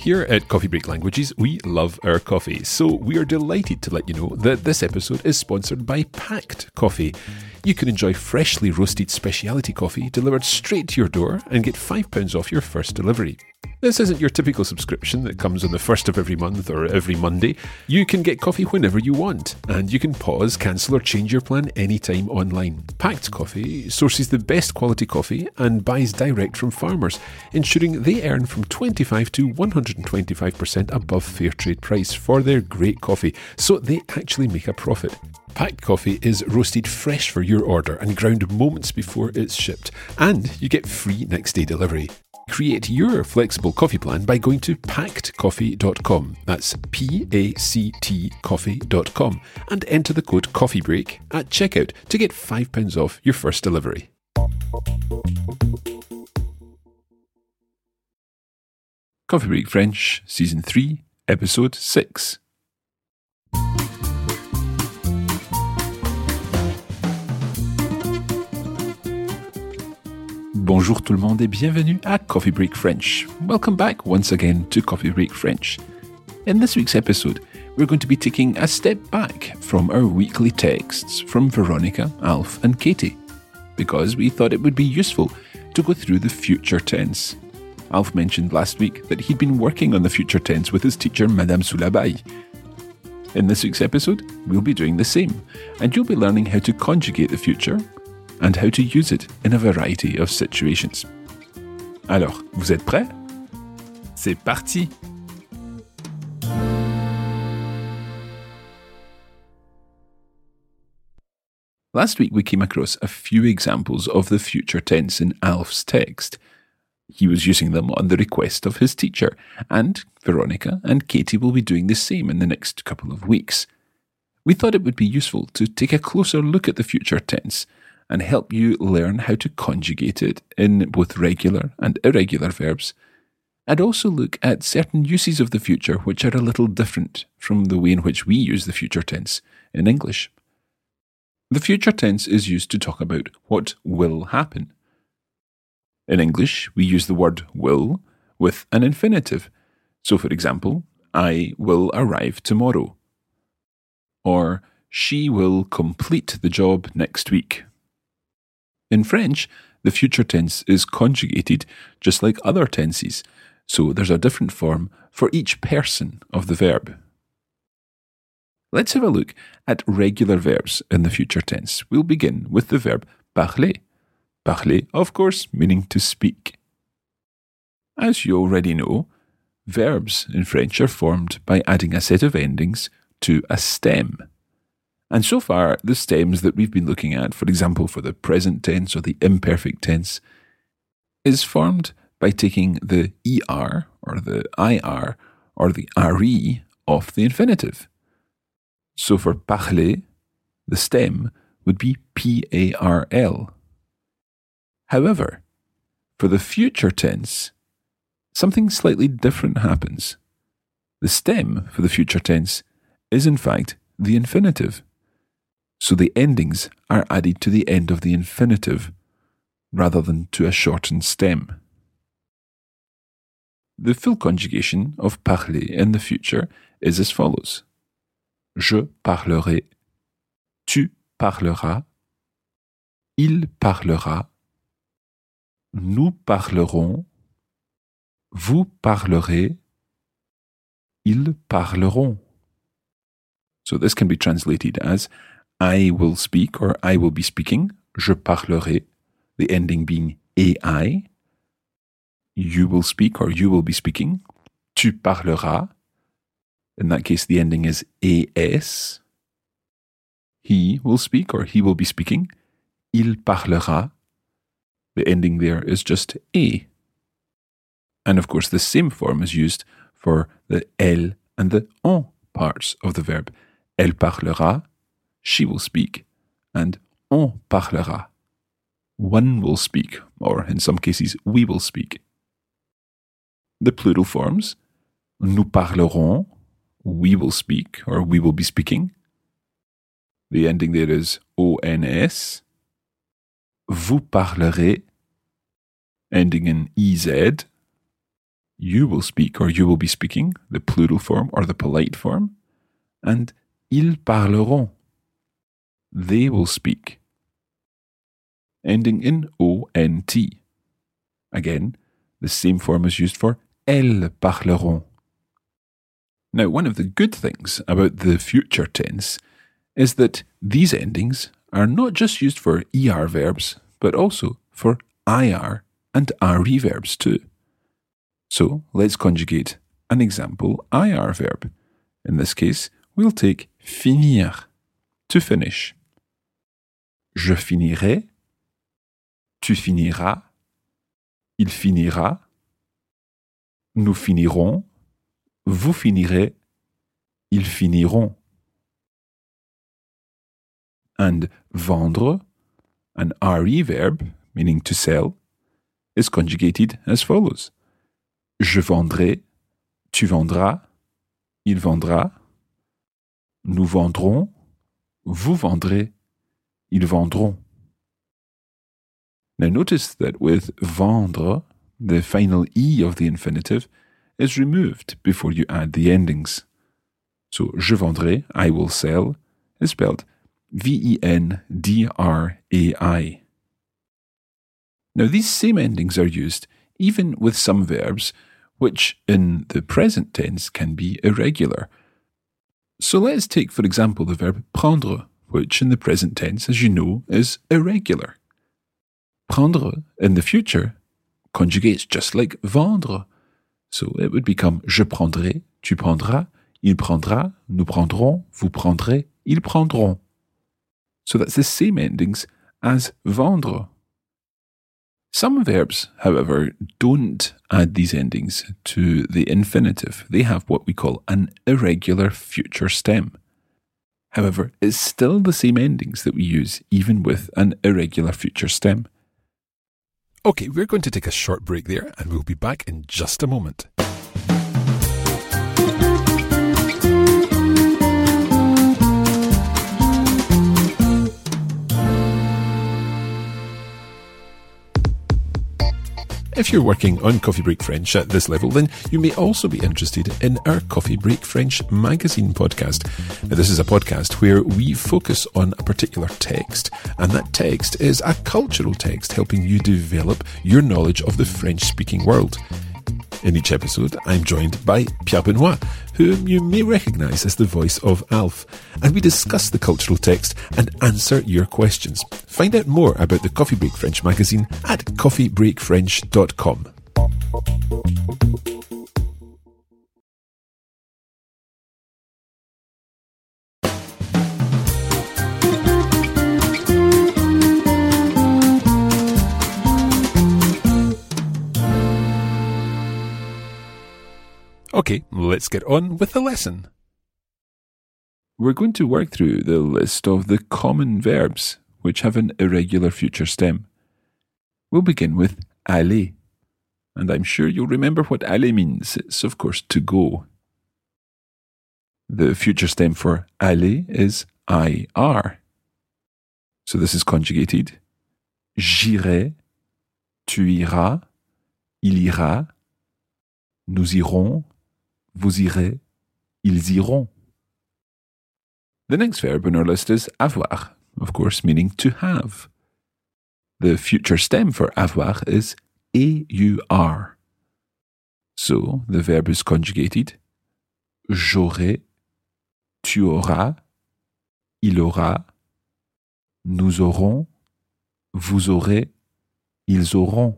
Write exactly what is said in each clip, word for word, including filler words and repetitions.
Here at Coffee Break Languages, we love our coffee, so we are delighted to let you know that this episode is sponsored by Pact Coffee. You can enjoy freshly roasted specialty coffee delivered straight to your door and get five pounds off your first delivery. This isn't your typical subscription that comes on the first of every month or every Monday. You can get coffee whenever you want, and you can pause, cancel or change your plan anytime online. Pact Coffee sources the best quality coffee and buys direct from farmers, ensuring they earn from twenty-five to one hundred twenty-five percent above fair trade price for their great coffee, so they actually make a profit. Pact Coffee is roasted fresh for your order and ground moments before it's shipped, and you get free next day delivery. Create your flexible coffee plan by going to pact coffee dot com, that's P A C T coffee dot com, and enter the code COFFEEBREAK at checkout to get five pounds off your first delivery. Coffee Break French, Season three, Episode six. Bonjour tout le monde et bienvenue à Coffee Break French. Welcome back once again to Coffee Break French. In this week's episode, we're going to be taking a step back from our weekly texts from Veronica, Alf and Katie, because we thought it would be useful to go through the future tense. Alf mentioned last week that he'd been working on the future tense with his teacher Madame Soulabaille. In this week's episode, we'll be doing the same, and you'll be learning how to conjugate the future and how to use it in a variety of situations. Alors, vous êtes prêts? C'est parti! Last week we came across a few examples of the future tense in Alf's text. He was using them on the request of his teacher, and Veronica and Katie will be doing the same in the next couple of weeks. We thought it would be useful to take a closer look at the future tense and help you learn how to conjugate it in both regular and irregular verbs, and also look at certain uses of the future which are a little different from the way in which we use the future tense in English. The future tense is used to talk about what will happen. In English, we use the word will with an infinitive. So, for example, I will arrive tomorrow. Or, she will complete the job next week. In French, the future tense is conjugated just like other tenses, so there's a different form for each person of the verb. Let's have a look at regular verbs in the future tense. We'll begin with the verb parler. Parler, of course, meaning to speak. As you already know, verbs in French are formed by adding a set of endings to a stem. And so far, the stems that we've been looking at, for example, for the present tense or the imperfect tense, is formed by taking the er or the ir or the re off the infinitive. So for parler, the stem would be P-A-R-L. However, for the future tense, something slightly different happens. The stem for the future tense is in fact the infinitive. So the endings are added to the end of the infinitive rather than to a shortened stem. The full conjugation of parler in the future is as follows. Je parlerai, tu parleras, il parlera, nous parlerons, vous parlerez, ils parleront. So this can be translated as I will speak or I will be speaking, je parlerai, the ending being ai. You will speak or you will be speaking, tu parleras. In that case, the ending is es. He will speak or he will be speaking, il parlera. The ending there is just e. And of course, the same form is used for the elle and the on parts of the verb. Elle parlera, she will speak, and on parlera. One will speak, or in some cases, we will speak. The plural forms, nous parlerons, we will speak, or we will be speaking. The ending there is ons. Vous parlerez, ending in ez. you will speak or you will be speaking, the plural form or the polite form, and ils parleront, they will speak, ending in O N T. Again, the same form is used for elles parleront. Now, one of the good things about the future tense is that these endings are not just used for E R verbs, but also for I R and R E verbs too. So let's conjugate an example I R verb. In this case, we'll take finir, to finish. Je finirai, tu finiras, il finira, nous finirons, vous finirez, ils finiront. And vendre, an R E verb, meaning to sell, is conjugated as follows. Je vendrai, tu vendras, il vendra, nous vendrons, vous vendrez, ils vendront. Now notice that with vendre, the final E of the infinitive is removed before you add the endings. So, je vendrai, I will sell, is spelled V E N D R A I. Now, these same endings are used even with some verbs which in the present tense can be irregular. So let's take, for example, the verb prendre, which in the present tense, as you know, is irregular. Prendre in the future conjugates just like vendre. So it would become je prendrai, tu prendras, il prendra, nous prendrons, vous prendrez, ils prendront. So that's the same endings as vendre. Some verbs, however, don't add these endings to the infinitive. They have what we call an irregular future stem. However, it's still the same endings that we use even with an irregular future stem. Okay, we're going to take a short break there and we'll be back in just a moment. If you're working on Coffee Break French at this level, then you may also be interested in our Coffee Break French magazine podcast. Now, this is a podcast where we focus on a particular text, and that text is a cultural text helping you develop your knowledge of the French-speaking world. In each episode, I'm joined by Pierre Benoit, whom you may recognise as the voice of Alf, and we discuss the cultural text and answer your questions. Find out more about the Coffee Break French magazine at coffee break french dot com. Okay, let's get on with the lesson. We're going to work through the list of the common verbs which have an irregular future stem. We'll begin with aller, and I'm sure you'll remember what aller means. It's, of course, to go. The future stem for aller is I R. So this is conjugated. J'irai, tu iras, il ira, nous irons, vous irez, ils iront. The next verb on our list is avoir, of course, meaning to have. The future stem for avoir is A U R. So the verb is conjugated. J'aurai, tu auras, il aura, nous aurons, vous aurez, ils auront.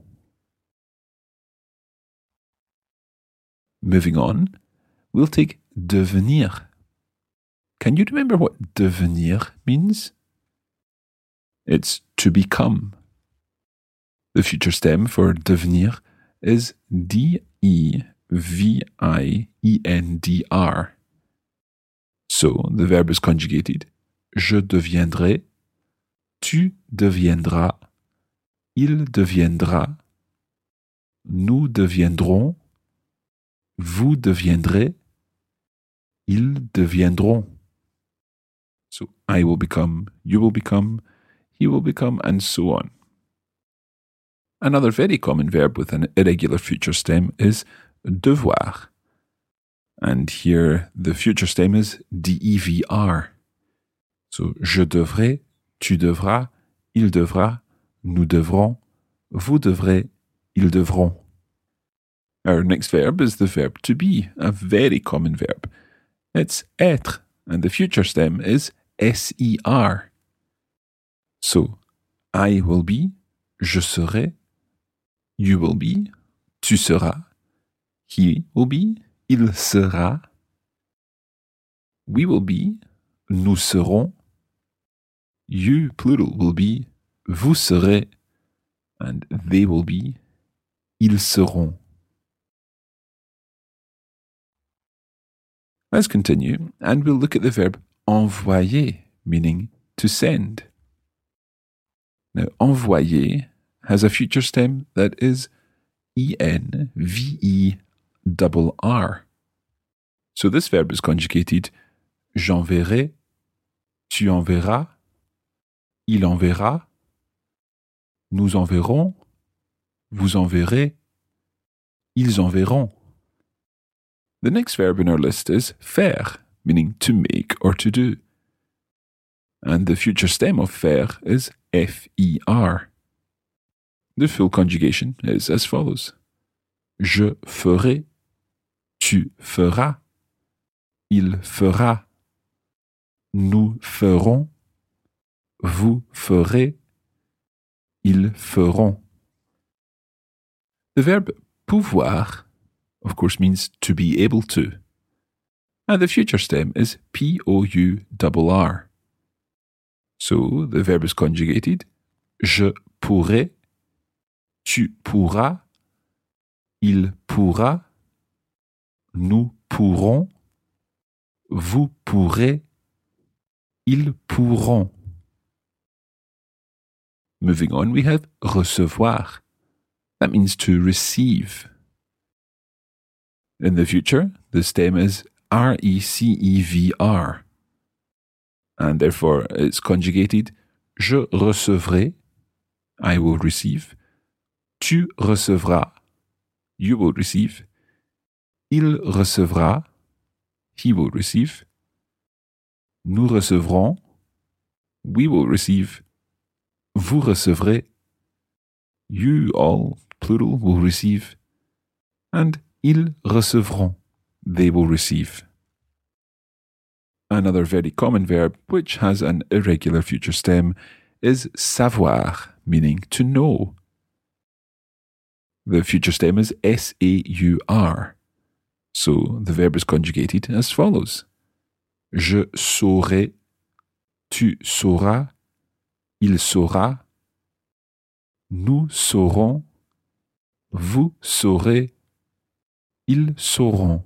Moving on, we'll take devenir. Can you remember what devenir means? It's to become. The future stem for devenir is D E V I E N D R. So the verb is conjugated. Je deviendrai, tu deviendras, il deviendra, nous deviendrons, vous deviendrez, ils deviendront. So I will become, you will become, he will become, and so on. Another very common verb with an irregular future stem is devoir. And here the future stem is D E V R. So, je devrais, tu devras, il devra, nous devrons, vous devrez, ils devront. Our next verb is the verb to be, a very common verb. It's être, and the future stem is S E R. So, I will be, je serai, you will be, tu seras, he will be, il sera, we will be, nous serons, you, plural, will be, vous serez, and they will be, ils seront. Let's continue, and we'll look at the verb envoyer, meaning to send. Now, envoyer has a future stem that is E N V E R R. So this verb is conjugated j'enverrai, tu enverras, il enverra, nous enverrons, vous enverrez, ils enverront. The next verb in our list is faire, meaning to make or to do. And the future stem of faire is F E R. The full conjugation is as follows. Je ferai, tu feras, il fera, nous ferons, vous ferez, ils feront. The verb pouvoir, of course, means to be able to. And the future stem is P O U R R. So the verb is conjugated. Je pourrai, tu pourras, il pourra, nous pourrons, vous pourrez, ils pourront. Moving on, we have recevoir. That means to receive. In the future, the stem is R E C E V R. And therefore, it's conjugated. Je recevrai, I will receive. Tu recevras, you will receive. Il recevra, he will receive. Nous recevrons, we will receive. Vous recevrez, you all, plural, will receive. And ils recevront, they will receive. Another very common verb which has an irregular future stem is savoir, meaning to know. The future stem is S A U R. So the verb is conjugated as follows. Je saurai, tu sauras, il saura, nous saurons, vous saurez, ils sauront.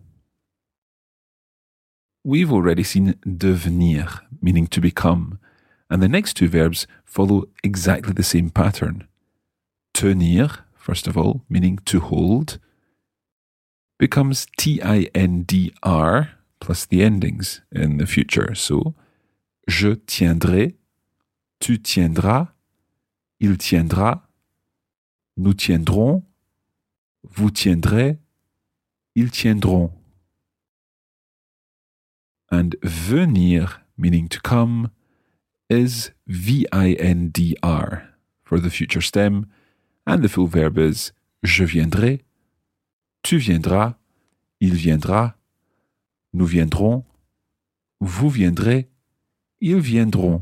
We've already seen devenir, meaning to become, and the next two verbs follow exactly the same pattern. Tenir, first of all, meaning to hold, becomes T I N D R plus the endings in the future. So, je tiendrai, tu tiendras, il tiendra, nous tiendrons, vous tiendrez, ils tiendront. And venir, meaning to come, is V I N D R for the future stem, and the full verb is je viendrai, tu viendras, il viendra, nous viendrons, vous viendrez, ils viendront.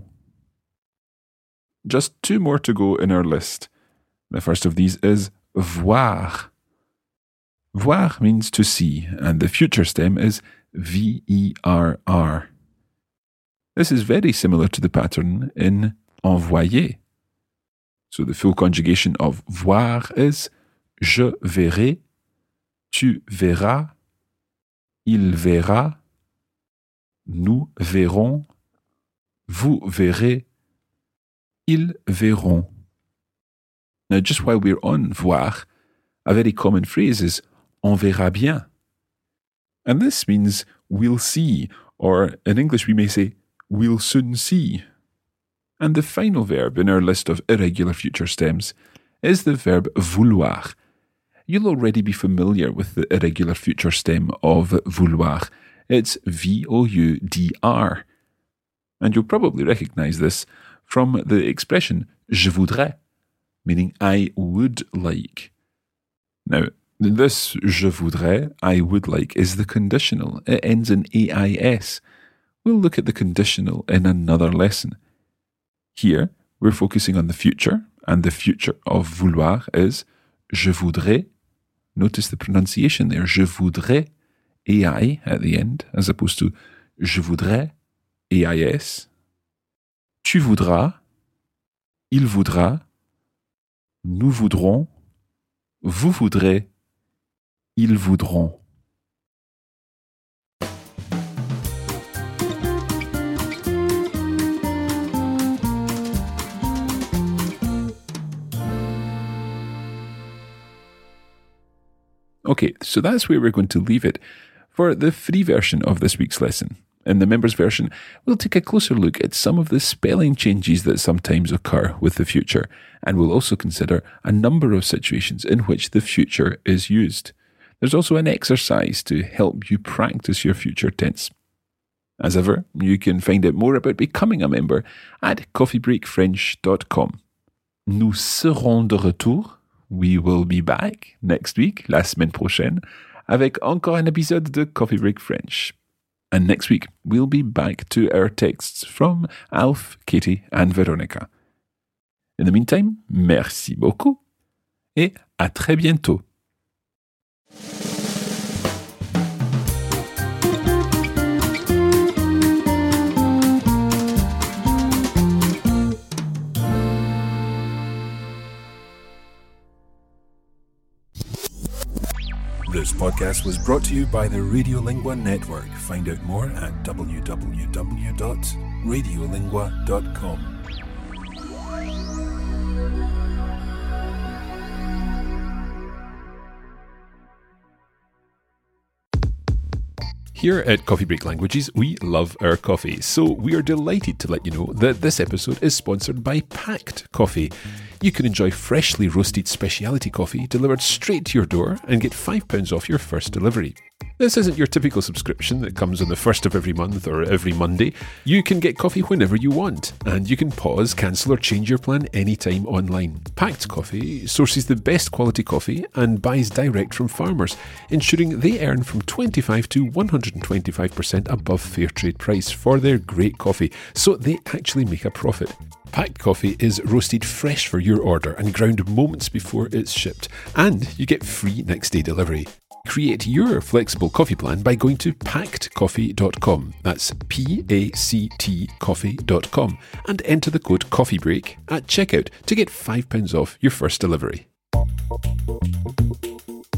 Just two more to go in our list. The first of these is voir. Voir means to see, and the future stem is V E R R. This is very similar to the pattern in envoyer. So the full conjugation of voir is je verrai, tu verras, il verra, nous verrons, vous verrez, ils verront. Now, just while we're on voir, a very common phrase is on verra bien. And this means we'll see, or in English we may say we'll soon see. And the final verb in our list of irregular future stems is the verb vouloir. you'll already be familiar with the irregular future stem of vouloir. It's V O U D R. And you'll probably recognize this from the expression je voudrais, meaning I would like. Now, this je voudrais, I would like, is the conditional. It ends in A I S. We'll look at the conditional in another lesson. Here, we're focusing on the future, and the future of vouloir is je voudrais. Notice the pronunciation there, je voudrais, A I at the end, as opposed to je voudrais, A I S. Tu voudras, il voudra, nous voudrons, vous voudrez, ils voudront. Okay, so that's where we're going to leave it for the free version of this week's lesson. In the members version, we'll take a closer look at some of the spelling changes that sometimes occur with the future, and we'll also consider a number of situations in which the future is used. There's also an exercise to help you practice your future tense. As ever, you can find out more about becoming a member at coffee break french dot com. Nous serons de retour. We will be back next week, la semaine prochaine, avec encore un épisode de Coffee Break French. And next week, we'll be back to our texts from Alf, Katie, and Veronica. In the meantime, merci beaucoup et à très bientôt. This podcast was brought to you by the Radiolingua Network. Find out more at w w w dot radiolingua dot com. Here at Coffee Break Languages, we love our coffee, so we are delighted to let you know that this episode is sponsored by Pact Coffee. You can enjoy freshly roasted specialty coffee delivered straight to your door and get five pounds off your first delivery. This isn't your typical subscription that comes on the first of every month or every Monday. You can get coffee whenever you want, and you can pause, cancel or change your plan anytime online. Pact Coffee sources the best quality coffee and buys direct from farmers, ensuring they earn from twenty-five to one hundred twenty-five percent above fair trade price for their great coffee, so they actually make a profit. Packed coffee is roasted fresh for your order and ground moments before it's shipped, and you get free next day delivery. Create your flexible coffee plan by going to pact coffee dot com. That's P A C T coffee dot com and enter the code COFFEEBREAK at checkout to get five pounds off your first delivery.